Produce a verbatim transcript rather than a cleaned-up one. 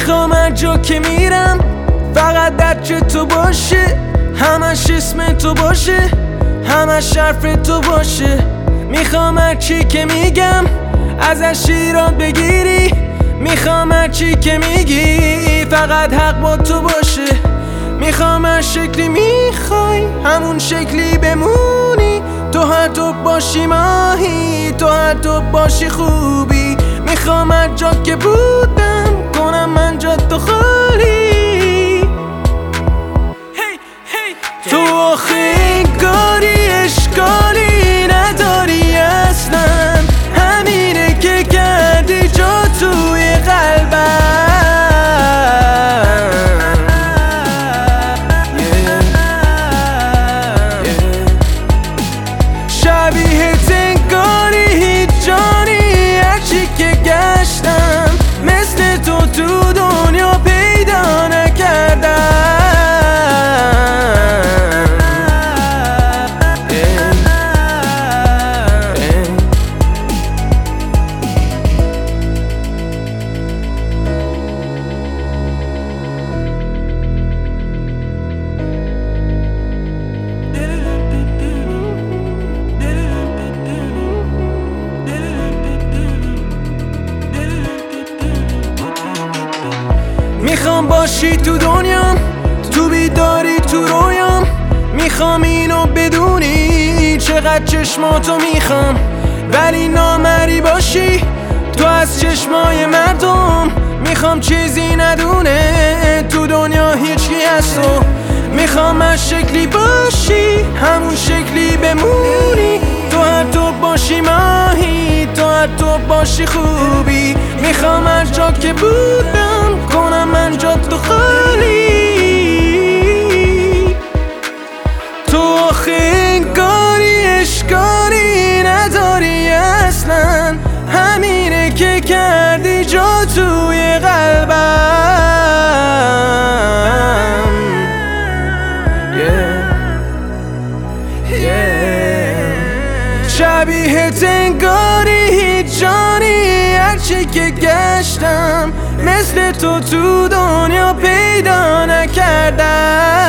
میخوام هر جا که میرم فقط درج تو باشه، همش اسم تو باشه، همش حرف تو باشه. میخوام هر چی که میگم ازش ایراد بگیری، میخوام هر چی که میگی فقط حق با تو باشه. میخوام هر شکلی میخوای همون شکلی بمونی، تو هر تو باشی ماهی، تو هر تو باشی خوبی. میخوام هر جا که بودم کنم من جا تو خالی. تو آخه انگاری اشکالی نداری اصلا، همینه که کردی جا توی قلبم. شبیهت انگاری هیچ جانی، هرچی که گشتم مثل تو تو دنیا پیدا نکردم. میخوام باشی تو دنیام، تو بیداری تو رویام. میخوام اینو بدونی چقدر چشماتو میخوام، ولی نامری باشی تو از چشمای مردم. میخوام چیزی ندونه تو دنیا هیچکی هست و میخوام هر شکلی باشی همون شکلی بمونی، تو هر تو باشی ماهی، تو هر تو باشی خوبی. میخوام هر جا که بودم کنم من جا تو خالی. تو آخه انگاری اشکالی نداری اصلا، همینه که کردی جا توی قلبم. شبیهت انگاری هیچ جانی، هرچی که گشتم مثل تو تو دنیا پیدا نکردم.